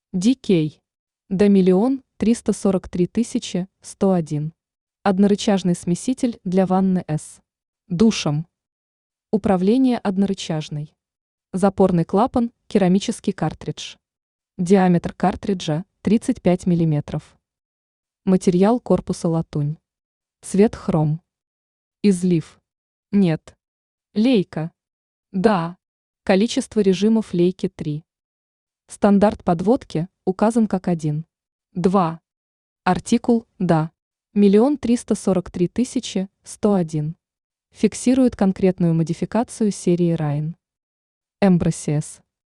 DK. До 1 343 101. Однорычажный смеситель для ванны с душем. Управление однорычажный. Запорный клапан, керамический картридж. Диаметр картриджа 35 мм. Материал корпуса латунь. Цвет хром. Излив. Нет. Лейка. Да. Количество режимов лейки 3. Стандарт подводки указан как 1. 2. Артикул «Да». 1 343 101. Фиксирует конкретную модификацию серии Rhein. Embrasius.